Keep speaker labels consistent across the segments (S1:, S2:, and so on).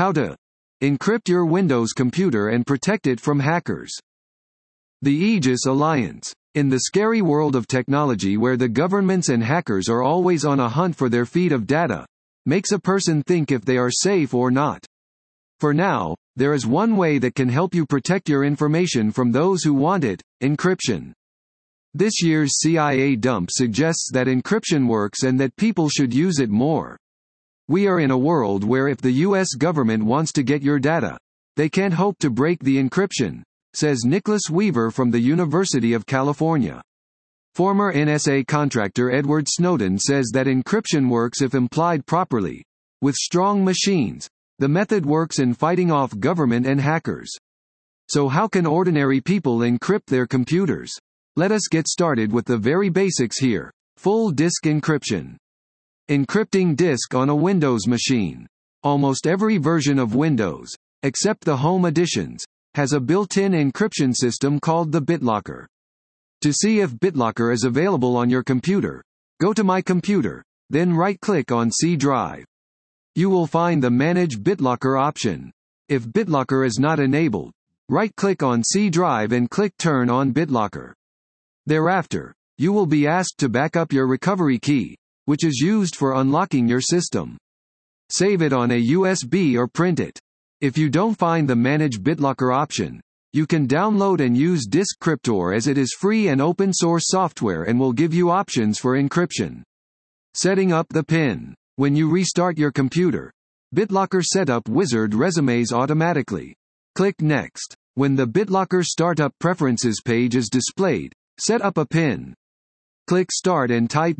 S1: How to encrypt your Windows computer and protect it from hackers. The Aegis Alliance. In the scary world of technology where the governments and hackers are always on a hunt for their feed of data, makes a person think if they are safe or not. For now, there is one way that can help you protect your information from those who want it: encryption. This year's CIA dump suggests that encryption works and that people should use it more. We are in a world where if the US government wants to get your data, they can't hope to break the encryption, says Nicholas Weaver from the University of California. Former NSA contractor Edward Snowden says that encryption works if applied properly. With strong machines, the method works in fighting off government and hackers. So how can ordinary people encrypt their computers? Let us get started with the very basics here. Full disk encryption. Encrypting disk on a Windows machine. Almost every version of Windows, except the Home editions, has a built-in encryption system called the BitLocker. To see if BitLocker is available on your computer, go to My Computer, then right-click on C Drive. You will find the Manage BitLocker option. If BitLocker is not enabled, right-click on C Drive and click Turn on BitLocker. Thereafter, you will be asked to back up your recovery key, which is used for unlocking your system. Save it on a USB or print it. If you don't find the Manage BitLocker option, you can download and use DiskCryptor, as it is free and open source software and will give you options for encryption. Setting up the PIN. When you restart your computer, BitLocker Setup Wizard resumes automatically. Click Next. When the BitLocker Startup Preferences page is displayed, set up a PIN. Click Start and type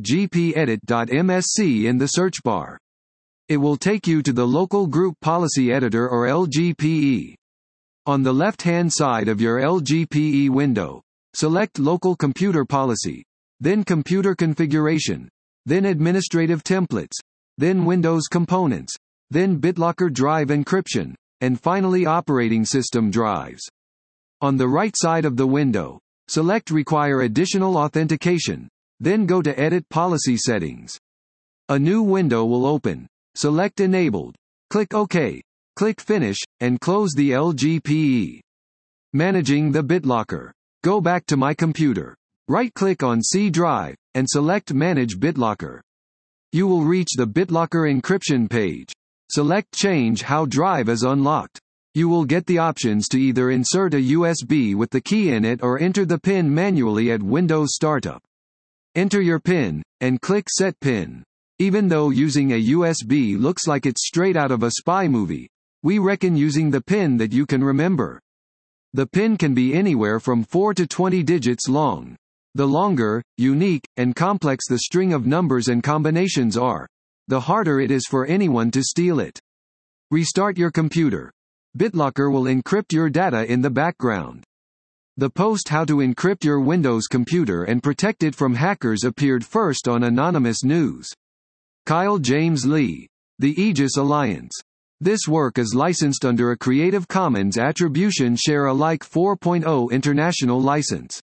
S1: gpedit.msc in the search bar. It will take you to the Local Group Policy Editor or LGPE. On the left-hand side of your LGPE window, select Local Computer Policy, then Computer Configuration, then Administrative Templates, then Windows Components, then BitLocker Drive Encryption, and finally Operating System Drives. On the right side of the window, select Require Additional Authentication, then go to Edit Policy Settings. A new window will open. Select Enabled. Click OK. Click Finish, and close the LGPE. Managing the BitLocker. Go back to My Computer. Right-click on C Drive, and select Manage BitLocker. You will reach the BitLocker encryption page. Select Change how drive is unlocked. You will get the options to either insert a USB with the key in it or enter the PIN manually at Windows Startup. Enter your PIN, and click Set PIN. Even though using a USB looks like it's straight out of a spy movie, we reckon using the PIN that you can remember. The PIN can be anywhere from 4 to 20 digits long. The longer, unique, and complex the string of numbers and combinations are, the harder it is for anyone to steal it. Restart your computer. BitLocker will encrypt your data in the background. The post How to Encrypt Your Windows Computer and Protect It from Hackers appeared first on Anonymous News. Kyle James Lee. The Aegis Alliance. This work is licensed under a Creative Commons Attribution Share Alike 4.0 international license.